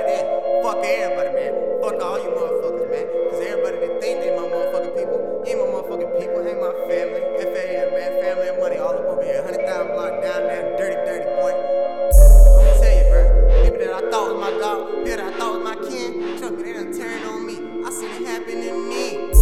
it is. Fuck everybody, man. Fuck all you motherfuckers, man. Cause everybody that think they my motherfucking people, ain't my motherfucking people, ain't my family. FAM, man, family and money all up over here. 100,000 block down there, dirty, dirty boy. I'ma tell you, bro. People that I thought was my dog, people that I thought was my kin, trust me, they done turned on me. I seen it happen in me.